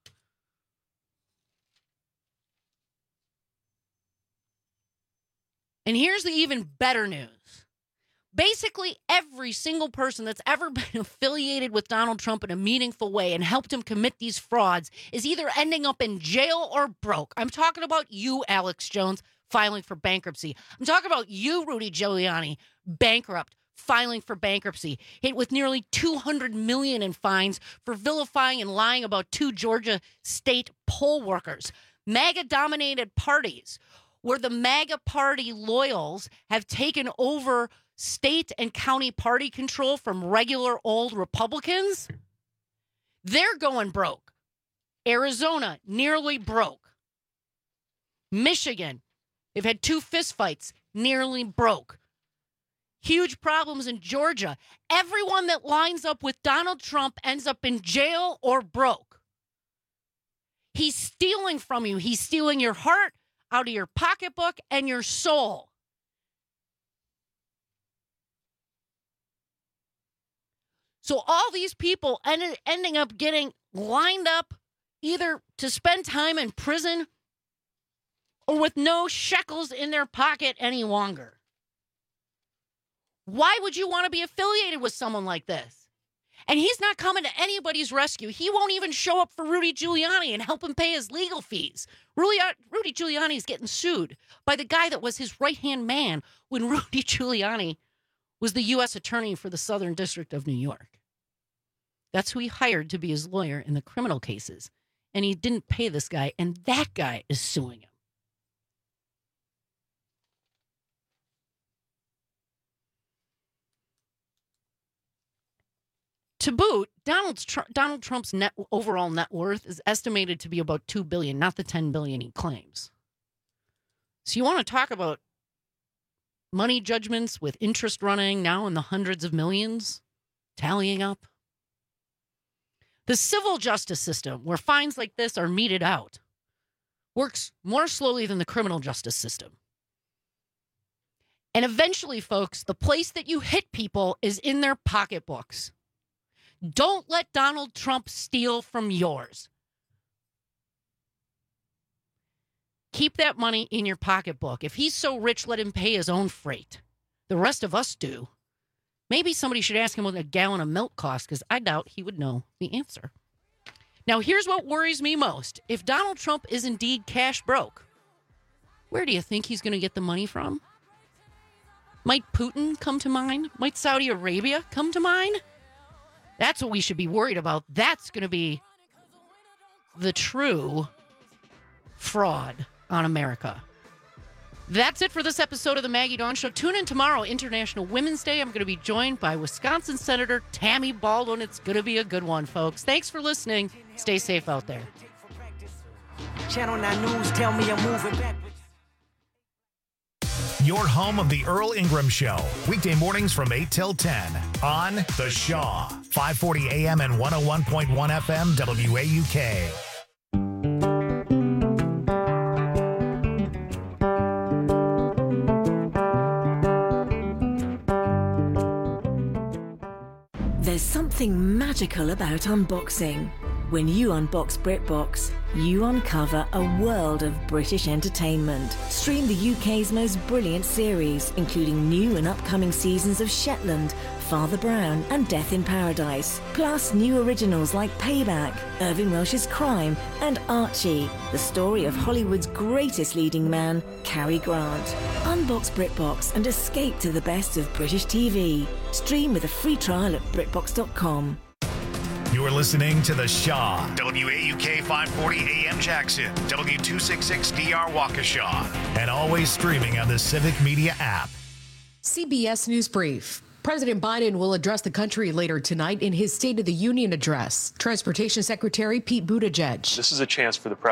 And here's the even better news. Basically, every single person that's ever been affiliated with Donald Trump in a meaningful way and helped him commit these frauds is either ending up in jail or broke. I'm talking about you, Alex Jones, filing for bankruptcy. I'm talking about you, Rudy Giuliani, bankrupt, filing for bankruptcy, hit with nearly two hundred million dollars in fines for vilifying and lying about two Georgia state poll workers. MAGA-dominated parties, where the MAGA party loyals have taken over state and county party control from regular old Republicans, they're going broke. Arizona, nearly broke. Michigan, they've had two fistfights, nearly broke. Huge problems in Georgia. Everyone that lines up with Donald Trump ends up in jail or broke. He's stealing from you. He's stealing your heart out of your pocketbook and your soul. So all these people ended, ending up getting lined up either to spend time in prison or with no shekels in their pocket any longer. Why would you want to be affiliated with someone like this? And he's not coming to anybody's rescue. He won't even show up for Rudy Giuliani and help him pay his legal fees. Rudy, Rudy Giuliani is getting sued by the guy that was his right-hand man when Rudy Giuliani was the U S attorney for the Southern District of New York. That's who he hired to be his lawyer in the criminal cases. And he didn't pay this guy, and that guy is suing him. To boot, Donald, Tr- Donald Trump's net overall net worth is estimated to be about two billion dollars, not the ten billion dollars he claims. So you want to talk about money judgments with interest running now in the hundreds of millions, tallying up? The civil justice system, where fines like this are meted out, works more slowly than the criminal justice system. And eventually, folks, the place that you hit people is in their pocketbooks. Don't let Donald Trump steal from yours. Keep that money in your pocketbook. If he's so rich, let him pay his own freight. The rest of us do. Maybe somebody should ask him what a gallon of milk costs, because I doubt he would know the answer. Now, here's what worries me most. If Donald Trump is indeed cash broke, where do you think he's going to get the money from? Might Putin come to mind? Might Saudi Arabia come to mind? That's what we should be worried about. That's going to be the true fraud on America. That's it for this episode of the Maggie Dawn Show. Tune in tomorrow, International Women's Day. I'm going to be joined by Wisconsin Senator Tammy Baldwin. It's going to be a good one, folks. Thanks for listening. Stay safe out there. Channel nine News tell me I'm moving back. Your home of the Earl Ingram Show. Weekday mornings from eight till ten on The Shaw. five forty A M and one oh one point one F M W A U K. There's something magical about unboxing. When you unbox BritBox, you uncover a world of British entertainment. Stream the U K's most brilliant series, including new and upcoming seasons of Shetland, Father Brown and Death in Paradise. Plus new originals like Payback, Irving Welsh's Crime and Archie, the story of Hollywood's greatest leading man, Cary Grant. Unbox BritBox and escape to the best of British T V. Stream with a free trial at britbox dot com. You're listening to The Shaw. W A U K five forty A M Jackson. W two sixty-six D R Waukesha. And always streaming on the Civic Media app. C B S News Brief. President Biden will address the country later tonight in his State of the Union address. Transportation Secretary Pete Buttigieg. This is a chance for the president